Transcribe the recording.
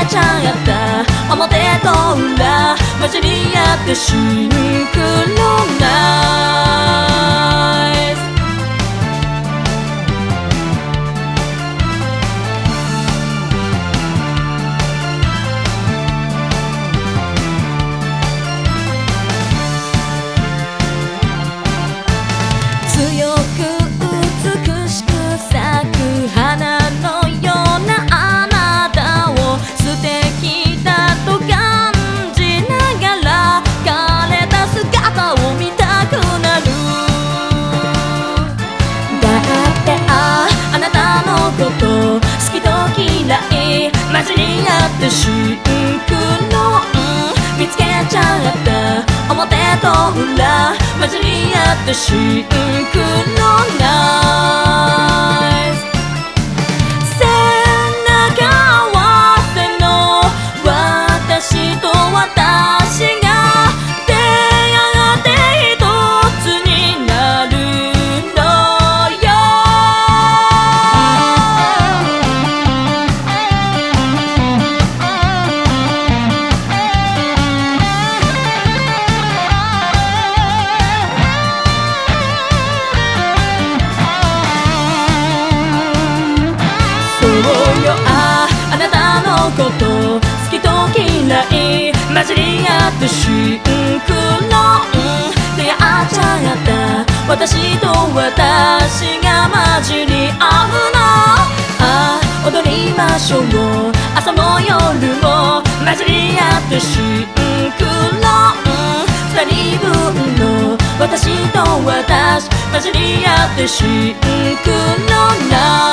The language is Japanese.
ちゃった表と裏混じり合ってシンクロナイズ強く美しく咲く花のようなあなたを素敵だと感じながら枯れた姿を見たくなる。だってあなたのこと好きと嫌い混じり合ってシンクロン見つけちゃった表と裏混じり合ってシンクロナイズ背中合わせの私と私が出会って一つになるのよ。そうよあなたのこと好きと嫌い混じり合ってシンクロン出会っちゃった私と私が混じり合うの。踊りましょう朝も夜も混じり合ってシンクロン二人分の私と私混じり合ってシンクロナイズ